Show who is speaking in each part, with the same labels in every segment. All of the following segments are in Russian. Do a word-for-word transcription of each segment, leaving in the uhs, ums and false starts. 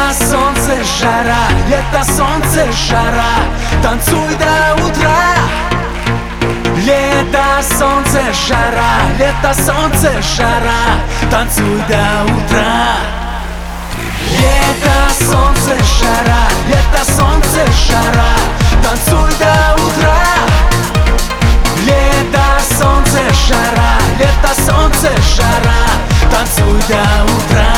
Speaker 1: Лето, солнце, жара, лето, солнце, жара, танцуй до утра. Лето, солнце, жара, лето, солнце, жара, танцуй до утра. Лето, солнце, жара, лето, солнце, жара, танцуй до утра. Лето, солнце, жара, лето, солнце, жара, танцуй до утра.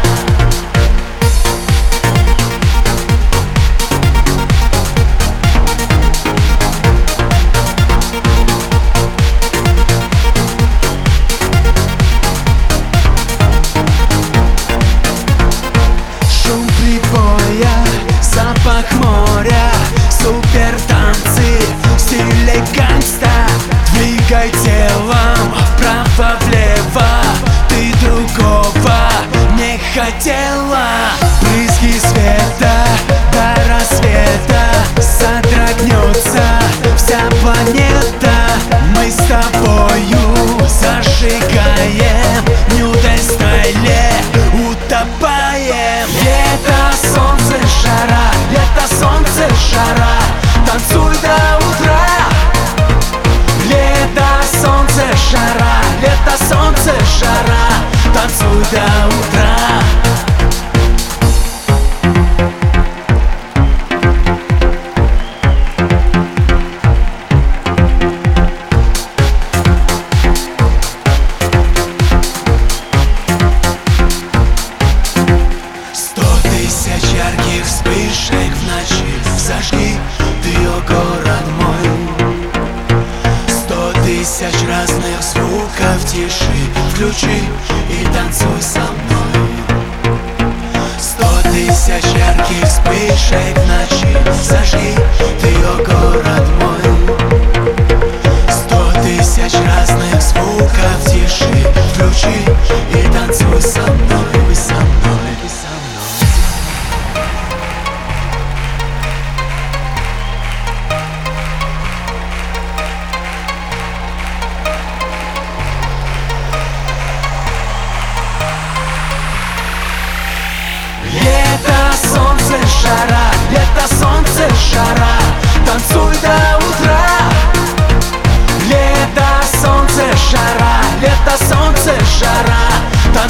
Speaker 1: Запах моря, супер танцы в стиле гангста. Двигай телом вправо-влево, ты другого не хотела. Брызги света до рассвета, содрогнется вся планета. Мы с тобою зажигаем, в нюд-стайле утопаем. Лето, солнце, жара, лето, солнце, жара, танцуй до утра. Лето, солнце, жара, лето, солнце, жара, танцуй до утра. Ярких вспышек в ночи зажги ты, о город мой. Сто тысяч разных звуков тиши включи и танцуй со мной. Сто тысяч ярких вспышек в ночи зажги ты, о город мой. Сто тысяч разных звуков тиши включи и танцуй со мной, со мной, со мной. Лето, солнце, жара, лето, солнце, жара, танцуй до утра. Лето, солнце, жара, лето, солнце, жара,